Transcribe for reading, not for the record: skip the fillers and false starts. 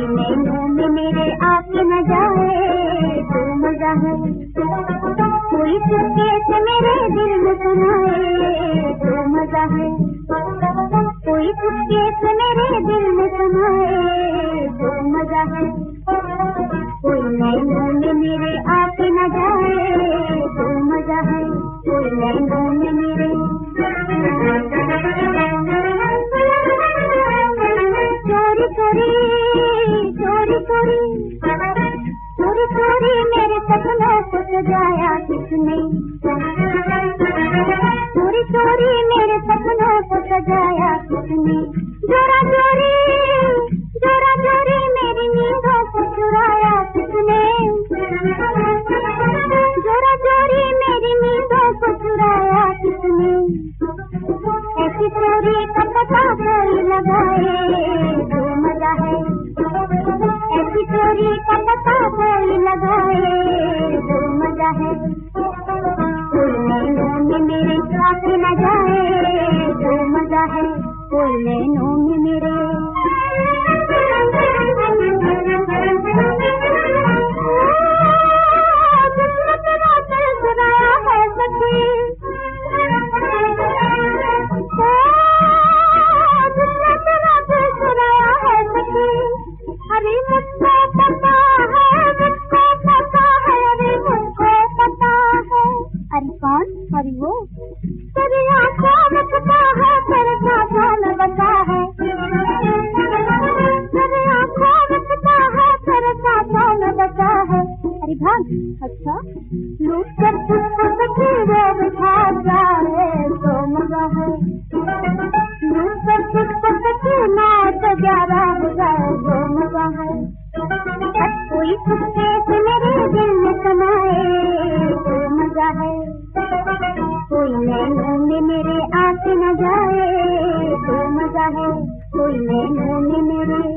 कोई नैनों में मेरे आके न जाए तो मजा है, कोई चुपके से मेरे दिल में सुनाए तो मजा है, कोई चुपके से मेरे दिल में सुनाए तो मजा है, कोई नैनों में मेरे आके न जाए तो मजा है, कोई नैनों में मेरे। चोरी चोरी चोरी चोरी चोरी चोरी मेरे सपनों को सजाया किसने, चोरी चोरी मेरे सपनों को सजाया किसने, जोरा जोरी मेरी नींदों को चुराया किसने, जोरा जोरी मेरी नींदों को चुराया किसने, ऐसी चोरी का पता कोई लगाए तो मजा है, ऐसी चोरी का पता कोई लगाए तो मजा है, कोई नैनों में मेरे साथ न जाए तो मजा है, कोई नैनों में मेरे। अरे मुझको पता है, मुझको पता है, अरे मुझको पता है। अरे कौन? अरे वो तेरी आँखों में पता है, तेरे सांसों में बसा है, तेरी आँखों में पता है, तेरे सांसों में बसा है। अरे भाग। अच्छा लूट कर तुझको सखी वो बिठा जाए तो मजा है, लूट कर तुझको सखी ना तो 11 हो जाए तो मजा है, कोई चुपके से मेरे दिल में समाए तो मजा है, कोई नैनों में मेरे आके न जाए तो मजा है, कोई नैनों में मेरे।